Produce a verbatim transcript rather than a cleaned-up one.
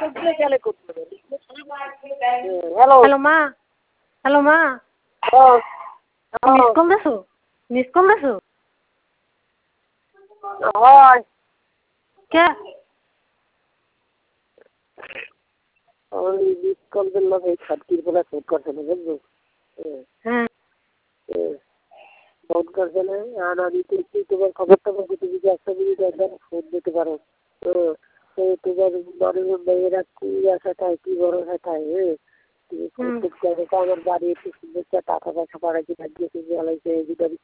hello hello মা hello মা miss call দিছো মিস কল দিছো হয় কে ওই মিস কল দিলাম এই ছাত্রীর বলে ফোন করছে না বুঝলো হ্যাঁ ফোন করছে না আর আমি তো একটু তোমার খবর টবর যদি যদি একটা মিনিট একবার ফোন দিতে পারো তো তোমার মানুষ মেয়েরা কি আশা চায় কি বড় আশা চায় হ্যাঁ তুমি প্রত্যেক জায়গাটা আমার বাড়ি একটু সুন্দর টাকা পয়সা পাড়াচ্ছি ভাগ্যে তুমি আলাইছে এই যদি আমি